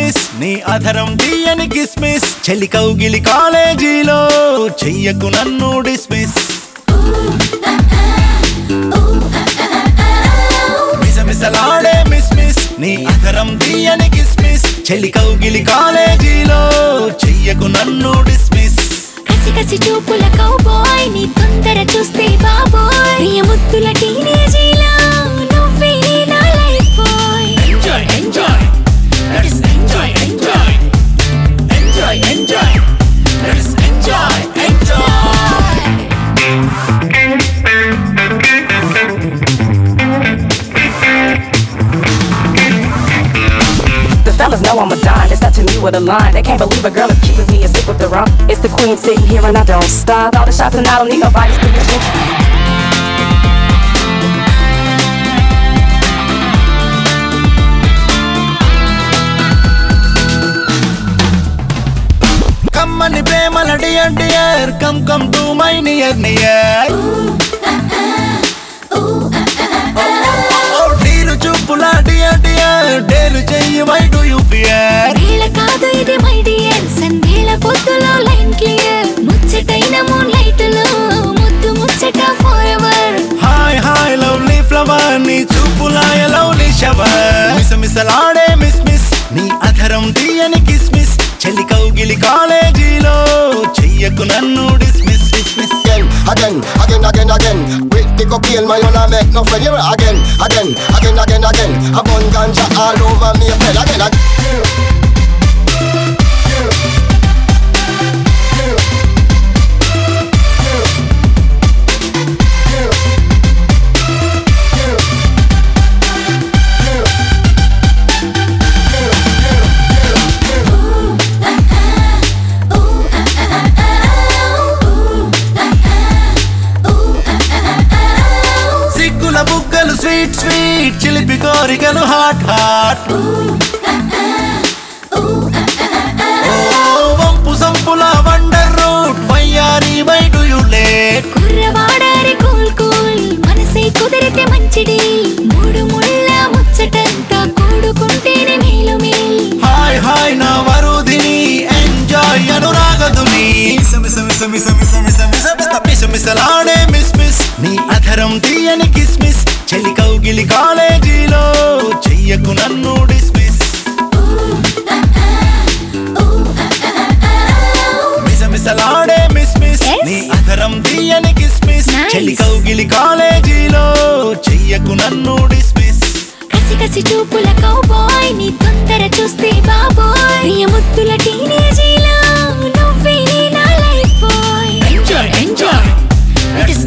Miss నీ అధరం తీయని కిస్మిస్ చెలి కౌగిలి కాలేజీలో చెయ్యకు నన్ను డిస్మిస్ మిసమిసలాడే మిస్ మిస్ నీ అధరం తీయని కిస్మిస్ చెలి కౌగిలి కాలేజీలో చెయ్యకు నన్ను డిస్మిస్ కసి కసి చూపుల కౌబాయ్ నీ తొందర చూస్తే బాబోయ్ ప్రియ ముద్దుల టీనేజీలా నువ్వే నా life boy enjoy enjoy let's enjoy enjoy enjoy enjoy let's enjoy enjoy Fellas know I'm a dime, it's not to me with a line. They can't believe a girl as cute as me is sick with the rum. It's the queen sitting here and I don't stop. All the shots and I don't need nobody's permission. Come on, ప్రేమల dear dear, come to my near near. చూపులా dear dear dare చెయ్యి why do you fear వేళ కాదు ఇది my dear సందేల పొద్దులో line clear ముచ్చటైన moonlight లో ముద్దు ముచ్చట forever hi hi lovely flower నీ చూపులా లవ్లీ షవర్ మిసమిసలాడే మిస్ మిస్ నీ అధరం తీయని కిస్మిస్ చెలి కౌగిలి కాలేజీలో చెయ్యకు నన్ను dismiss dismiss Again, again, again, again. With the cocaine, man, you not make no friend. Here again, again, again, again, again. A bun ganja all over me, again, again. బుగ్గలు స్వీట్ స్వీట్ చిలిపి కోరికలు hot hot వంపు సంపుల wonder route వయ్యారి why do you late కుర్రవాడారి cool cool మనసే కుదిరితే మంచి డీల్ మూడు ముళ్ళ ముచ్చటంతా కూడుకుంటేనే మేలు మేల్ హాయ్ హాయ్ నా వరుదిని ఎంజాయ్ అనురాగదుని మిసమిసలాడే మిస్ మిస్ నీ అధరం తీయని కిస్మిస్ చెలి కౌగిలి కాలేజీలో చెయ్యకు నన్ను డిస్మిస్ మిసమిసలాడే మిస్ మిస్ నీ అధరం తీయని కిస్మిస్ చెలి కౌగిలి కాలేజీలో చెయ్యకు నన్ను డిస్మిస్ కసి కసి చూపుల కౌబాయ్ నీ తొందర చూస్తే బాబోయ్ ప్రియ ముద్దుల టీనేజీలా నువ్వే నా life boy enjoy enjoy let's